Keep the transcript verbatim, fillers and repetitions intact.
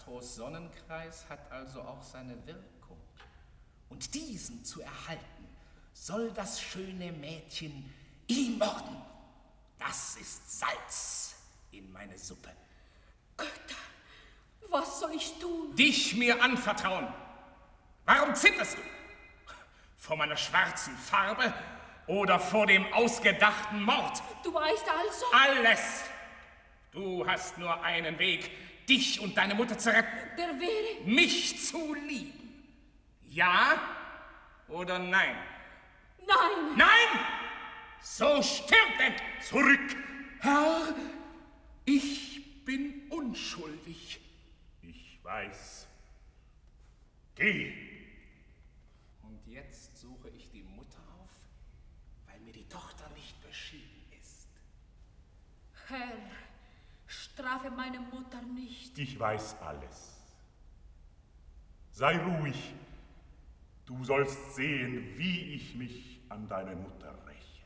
Astros Sonnenkreis hat also auch seine Wirkung. Und diesen zu erhalten, soll das schöne Mädchen ihm morden. Das ist Salz in meine Suppe. Götter, was soll ich tun? Dich mir anvertrauen. Warum zitterst du? Vor meiner schwarzen Farbe oder vor dem ausgedachten Mord? Du weißt also... Alles. Du hast nur einen Weg, dich und deine Mutter zu retten. Der wäre... Mich zu lieben. Ja oder nein? Nein. Nein! So stirb denn! Zurück! Herr, ich bin unschuldig. Ich weiß. Geh! Und jetzt suche ich die Mutter auf, weil mir die Tochter nicht beschieden ist. Herr, strafe meine Mutter nicht. Ich weiß alles. Sei ruhig. Du sollst sehen, wie ich mich an deine Mutter räche.